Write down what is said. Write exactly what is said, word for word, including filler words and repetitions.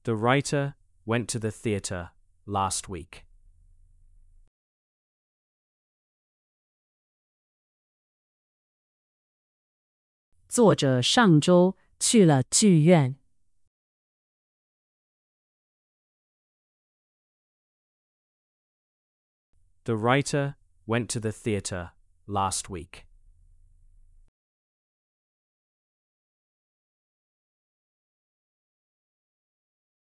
The writer went to the theater last week. 作者上周去了剧院。 The writer went to the theater last week.